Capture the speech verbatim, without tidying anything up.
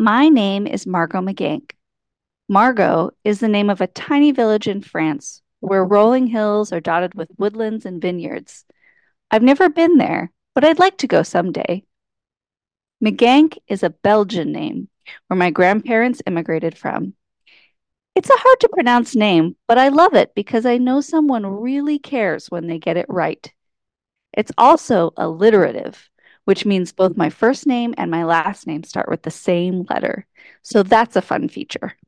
My name is Margot McGank. Margot is the name of a tiny village in France where rolling hills are dotted with woodlands and vineyards. I've never been there, but I'd like to go someday. McGank is a Belgian name where my grandparents immigrated from. It's a hard to pronounce name, but I love it because I know someone really cares when they get it right. It's also alliterative, which means both my first name and my last name start with the same letter. So that's a fun feature.